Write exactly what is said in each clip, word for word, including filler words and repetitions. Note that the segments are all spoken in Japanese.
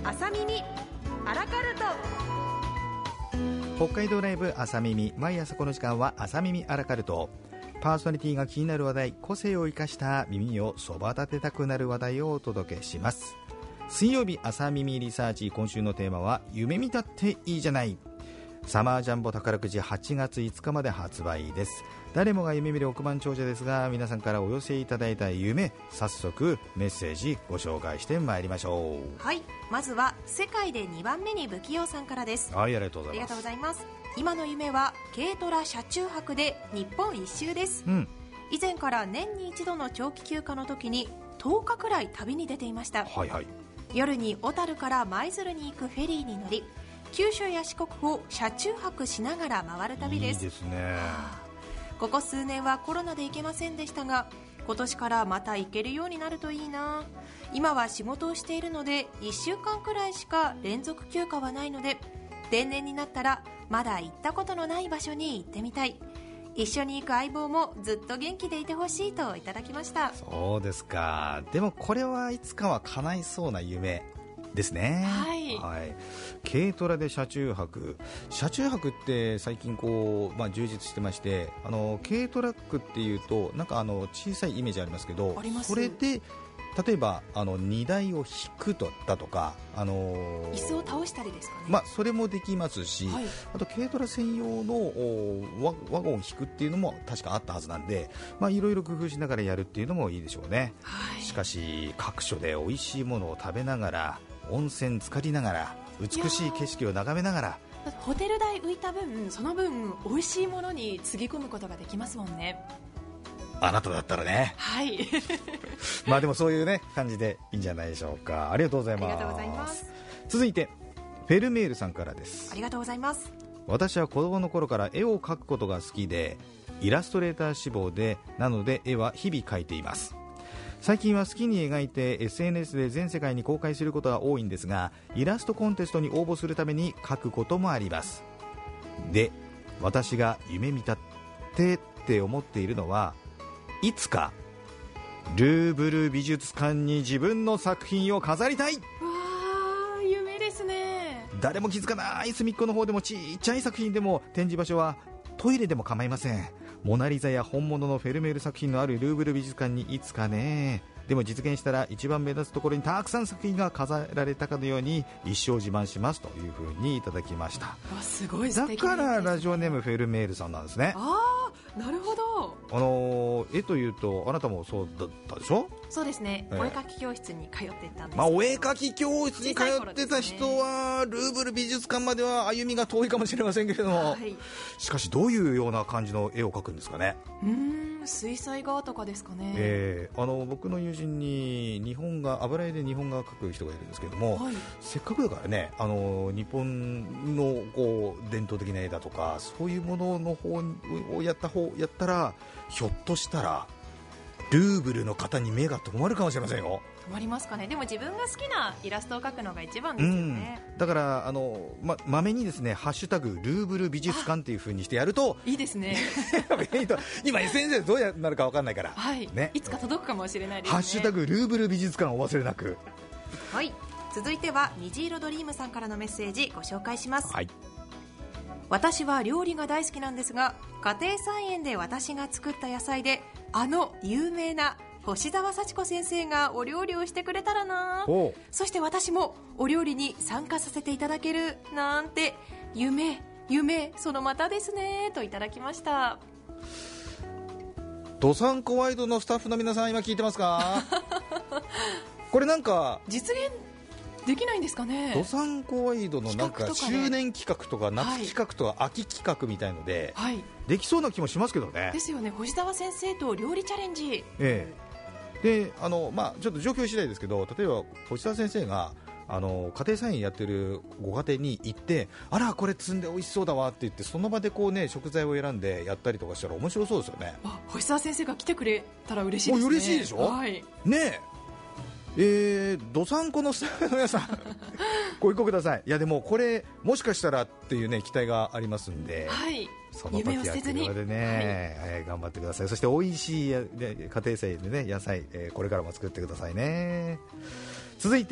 朝耳アラカルト。北海道ライブ朝耳、毎朝この時間は朝耳アラカルト。パーソナリティが気になる話題、個性を生かした耳をそば立てたくなる話題をお届けします。水曜日朝耳リサーチ、今週のテーマは夢見たっていいじゃない。サマージャンボ宝くじはちがついつかまで発売です。誰もが夢見る億万長者ですが、皆さんからお寄せいただいた夢、早速メッセージご紹介してまいりましょう。 はい、まずは世界でにばんめに不器用さんからです。 はい、ありがとうございます。 ありがとうございます。今の夢は軽トラ車中泊で日本一周です、うん、以前から年に一度の長期休暇の時にとおかくらい旅に出ていました。はいはい、夜に小樽から舞鶴に行くフェリーに乗り、九州や四国を車中泊しながら回る旅です。 いいですね。はあ、 ここ数年はコロナで行けませんでしたが、今年からまた行けるようになるといいな。今は仕事をしているのでいっしゅうかんくらいしか連続休暇はないので、定年になったらまだ行ったことのない場所に行ってみたい。一緒に行く相棒もずっと元気でいてほしいといただきました。 そうですか。でもこれはいつかは叶いそうな夢ですね。 はい、 はい、軽トラで車中泊。車中泊って最近こう、まあ、充実してまして、あの軽トラックっていうとなんかあの小さいイメージありますけど、 あります。 それで例えばあの荷台を引くとだとか、あのー、 椅子を倒したりですかね。 まあ、それもできますし、はい、あと軽トラ専用のワ, ワゴンを引くっていうのも確かあったはずなんで、まあ、いろいろ工夫しながらやるっていうのもいいでしょうね。はい、しかし各所で美味しいものを食べながら、温泉浸かりながら、美しい景色を眺めながら、 ホテル代浮いた分、その分美味しいものにつぎ込むことができますもんね。 あなただったらね。 はいまあでもそういうね感じでいいんじゃないでしょうか。ありがとうございます。 ありがとうございます。 続いてフェルメールさんからです。 ありがとうございます。 私は子供の頃から絵を描くことが好きで、イラストレーター志望で、なので絵は日々描いています。最近は好きに描いて エスエヌエス で全世界に公開することが多いんですが、イラストコンテストに応募するために描くこともあります。で、私が夢見たってって思っているのは、いつかルーブル美術館に自分の作品を飾りたい。わー、夢ですね。 誰も気づかない隅っこの方でも、ちっちゃい作品でも、展示場所はトイレでも構いません。モナリザや本物のフェルメール作品のあるルーブル美術館にいつかね。でも実現したら一番目立つところにたくさん作品が飾られたかのように一生自慢しますというふうにいただきました。 あ、すごい素敵ですね。 だからラジオネームフェルメールさんなんですね。 ああ、なるほど。 あのー、絵というとあなたもそうだったでしょ。 そうですね、えー、お絵描き教室に通っていたんです。 まあ、お絵描き教室に通ってた人は、ね、ルーブル美術館までは歩みが遠いかもしれませんけれども、はい、しかしどういうような感じの絵を描くんですかね。 うーん、水彩画とかですかね。 えー、あの僕の友人に日本画、油絵で日本画を描く人がいるんですけども、はい、せっかくだからね、あの日本のこう伝統的な絵だとかそういうものの方をやった方やったら、ひょっとしたらルーブルの方に目が止まるかもしれませんよ。 止まりますかね。でも自分が好きなイラストを描くのが一番ですよね。 うん、だからあの、ま、まめにですね、ハッシュタグルーブル美術館っていう風にしてやるといいですね今 エスエヌエス でどうやなるか分かんないから、 はいね、いつか届くかもしれないですね。 ハッシュタグルーブル美術館をお忘れなく。 はい、続いては虹色ドリームさんからのメッセージご紹介します。はい、私は料理が大好きなんですが、家庭菜園で私が作った野菜であの有名な星沢幸子先生がお料理をしてくれたらな、そして私もお料理に参加させていただけるなんて、夢夢そのまたですねといただきました。 どさんこワイドのスタッフの皆さん、今聞いてますかこれなんか実現できないんですかね。 どさんこワイドのなんか周年企画とか夏企画とか秋企画みたいので、はい、できそうな気もしますけどね。 ですよね。星沢先生と料理チャレンジ、 ええ、であの、まあ、ちょっと状況次第ですけど、例えば星沢先生があの家庭菜園やってるご家庭に行って、あらこれ摘んで美味しそうだわって言って、その場でこう、ね、食材を選んでやったりとかしたら面白そうですよね。 あ、星沢先生が来てくれたら嬉しいですね。 嬉しいでしょ、はい、ねええー、どさんこのスタッフの皆さんご一報ください。いやでもこれもしかしたらっていう、ね、期待がありますんで、 はい、 その時は車でね、はいはい、頑張ってください。そして美味しい家庭菜で、ね、野菜、えー、これからも作ってくださいね。続いて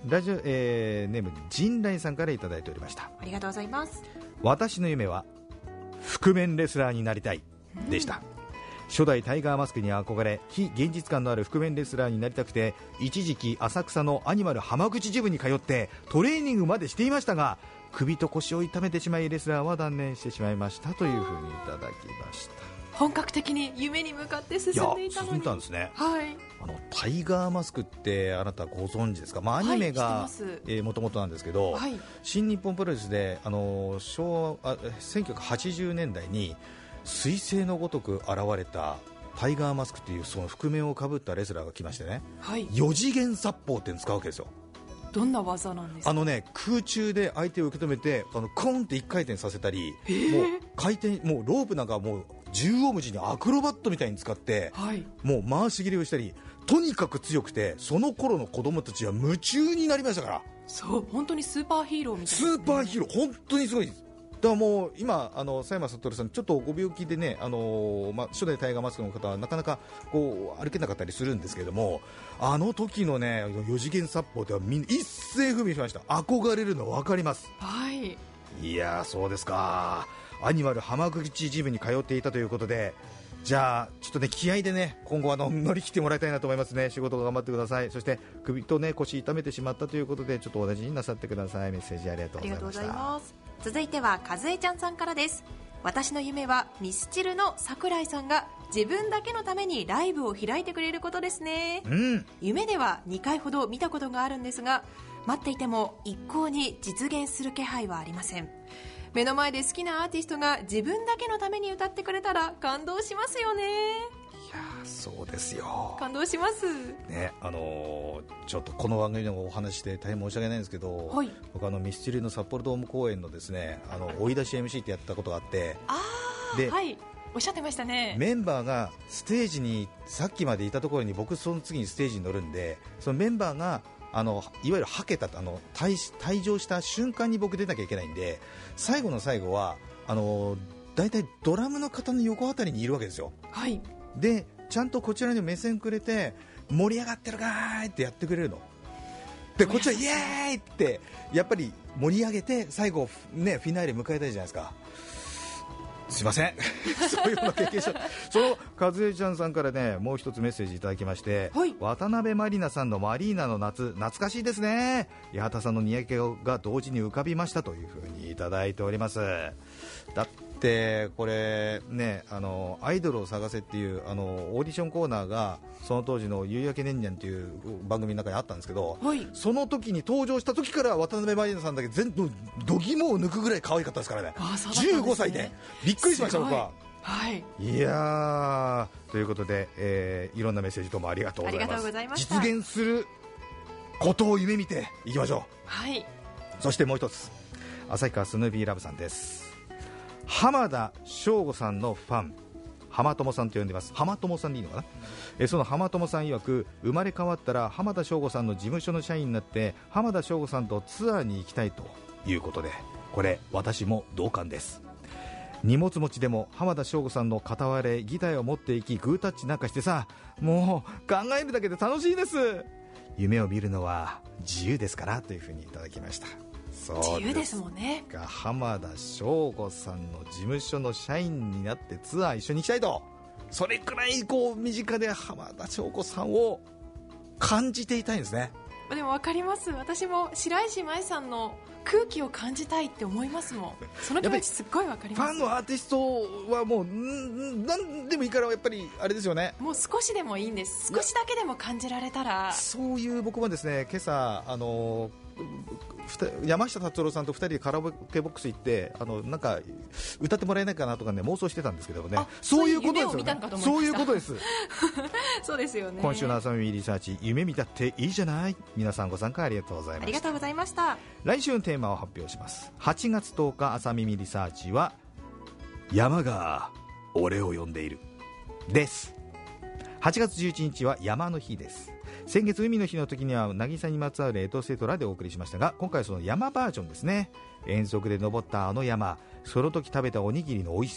ラジオ、えー、ネーム陣来さんからいただいておりました。 ありがとうございます。 私の夢は覆面レスラーになりたいでした、うん、初代タイガーマスクに憧れ非現実感のある覆面レスラーになりたくて一時期浅草のアニマル浜口ジムに通ってトレーニングまでしていましたが、首と腰を痛めてしまいレスラーは断念してしまいましたというふうにいただきました。 本格的に夢に向かって進んでいたのに。 進んだんですね、 はい、 あのタイガーマスクってあなたご存知ですか？まあ、アニメがもともとなんですけど、はい、新日本プロレスであの昭和あせんきゅうひゃくはちじゅうねんだいに彗星のごとく現れたタイガーマスクというその覆面をかぶったレスラーが来ましてね、はい、よ次元殺法っていうのを使うわけですよ。 どんな技なんですか？ あの、ね、空中で相手を受け止めてあのコーンって一回転させたり、もう回転もうロープなんかもう縦横無尽にアクロバットみたいに使って、はい、もう回し切りをしたり、とにかく強くてその頃の子供たちは夢中になりましたから。 そう本当にスーパーヒーローみたいな、 ね、スーパーヒーロー本当にすごいです。だからもう今あの佐山悟さんちょっとご病気でね、あのーまあ、初代タイガーマスクの方はなかなかこう歩けなかったりするんですけれども、あの時のねよ次元殺法ではみんな一世風靡しました。憧れるの分かります。 はい、 いやそうですか。アニマル浜口ジムに通っていたということで、じゃあちょっとね気合でね今後あの乗り切ってもらいたいなと思いますね。仕事頑張ってください。そして首とね腰痛めてしまったということでちょっとお大事になさってください。メッセージありがとうございました。ありがとうございます。 続いてはかずえちゃんさんからです。私の夢はミスチルの桜井さんが自分だけのためにライブを開いてくれることですね、うん、夢ではにかいほど見たことがあるんですが、待っていても一向に実現する気配はありません。目の前で好きなアーティストが自分だけのために歌ってくれたら感動しますよね。 いやそうですよ、 感動します、 ね。あのー、ちょっとこの番組でもお話して大変申し訳ないんですけど、はい、僕あのミスチルの札幌ドーム公演のですねあの追い出し エムシー ってやったことがあって、 あで、はい、おっしゃってましたね。 メンバーがステージにさっきまでいたところに僕その次にステージに乗るんで、そのメンバーがあのいわゆるはけたあの 退, 退場した瞬間に僕出なきゃいけないんで、最後の最後はあのだいたいドラムの方の横あたりにいるわけですよ。 はい、 でちゃんとこちらに目線くれて盛り上がってるかーいってやってくれるので、こっちはイエーイってやっぱり盛り上げて最後、ね、フィナーレ迎えたいじゃないですか。すいませんそういうの経験者その和江ちゃんさんからねもう一つメッセージいただきまして、はい、渡辺満里奈さんのマリーナの夏懐かしいですね。八幡さんのにやけが同時に浮かびましたというふうにいただいております。だってこれねあのアイドルを探せっていうあのオーディションコーナーがその当時の夕焼けねんにゃんっていう番組の中にあったんですけど、はい、その時に登場した時から渡辺満里奈さんだけ全部度肝を抜くぐらい可愛かったですからね。 あ、そうだったんですね。 じゅうごさいでびっくりしました僕は。 はい、 いやーということで、えー、いろんなメッセージどうもありがとうございます。 ありがとうございました。 実現することを夢見ていきましょう。 はい、 そしてもう一つ旭川スヌーピーラブさんです。浜田省吾さんのファン浜友さんと呼んでいます。浜友さんでいいのかな、えその浜友さん曰く生まれ変わったら浜田省吾さんの事務所の社員になって浜田省吾さんとツアーに行きたいということで、これ私も同感です。荷物持ちでも浜田省吾さんの片割れギターを持っていきグータッチなんかしてさ、もう考えるだけで楽しいです。夢を見るのは自由ですからというふうにいただきました。そうです自由ですもんね。 浜田省吾さんの事務所の社員になってツアー一緒に行きたいと、それくらいこう身近で浜田省吾さんを感じていたいんですね。 でも分かります。私も白石麻衣さんの空気を感じたいって思いますもん。その気持ちすっごい分かります。 ファンのアーティストはもう何でもいいからやっぱりあれですよね。 もう少しでもいいんです。少しだけでも感じられたら。 そういう僕もですね今朝あの山下達郎さんとふたりでカラオケボックス行ってあのなんか歌ってもらえないかなとかね妄想してたんですけどね。そういうことですよね。そういうことですそうですよね。 今週の朝耳リサーチ夢見たっていいじゃない。皆さんご参加ありがとうございました。 ありがとうございました。 来週のテーマを発表します。はちがつとおか朝耳リサーチは山が俺を呼んでいるです。はちがつじゅういちにちは山の日です。先月海の日の時には渚にまつわるエトセトラでお送りしましたが、今回はその山バージョンですね。遠足で登ったあの山、その時食べたおにぎりの美味しさ、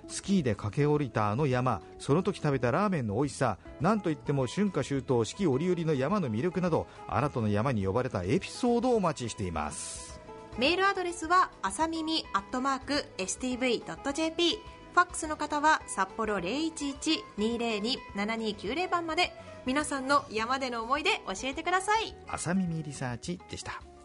スキーで駆け下りたあの山、その時食べたラーメンの美味しさ、なんといっても春夏秋冬四季折々の山の魅力など、あなたの山に呼ばれたエピソードをお待ちしています。 メールアドレスはあさみみアットマーク エスティーブイドットジェーピー、 ファックスの方は札幌 ゼロいちいち にーゼロに ななにきゅうゼロ 番まで、皆さんの山での思い出教えてください。 あさみみリサーチでした。